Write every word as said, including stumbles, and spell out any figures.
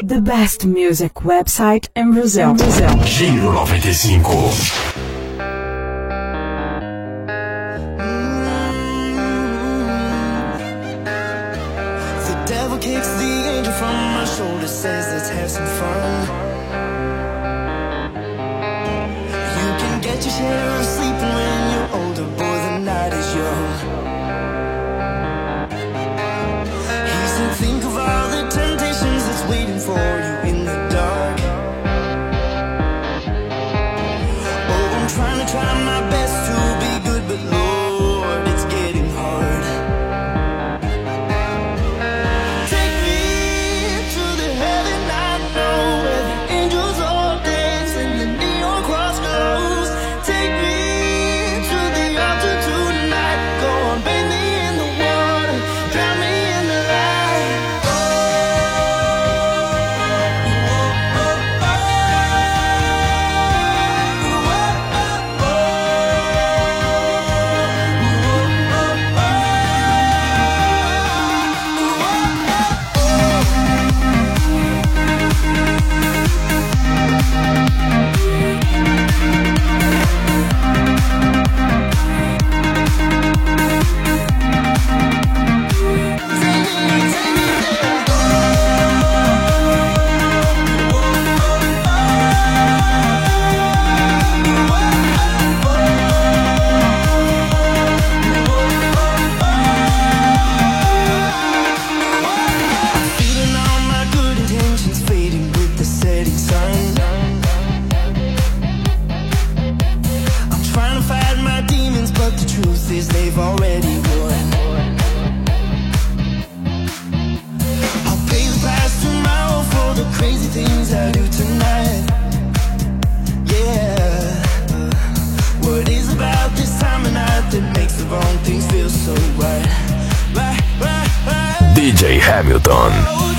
The best music website in Brazil. Brazil. Giro noventa e cinco. The devil kicks the angel from my shoulder, says let's have some fun. You can get your share of sleeping when you're older, boy, the night is young. He said think of all the temptations that's waiting for you in the dark. Oh, I'm trying to try my best to be good, but Lord, it's getting hard. Take me to the heaven I know, where the angels all dance and the neon cross glows. Take me to the altar tonight. Go on, bathe me in the water, drown me in the light. Oh, oh, oh, oh. Feeling all my good intentions fading with the setting sun. I'm trying to fight my demons, but the truth is they've already won. I'll pay the price tomorrow for the crazy things I do tonight. Yeah. What is about this time of night that makes the wrong things feel so right? Right, right, right. D J Hamilton.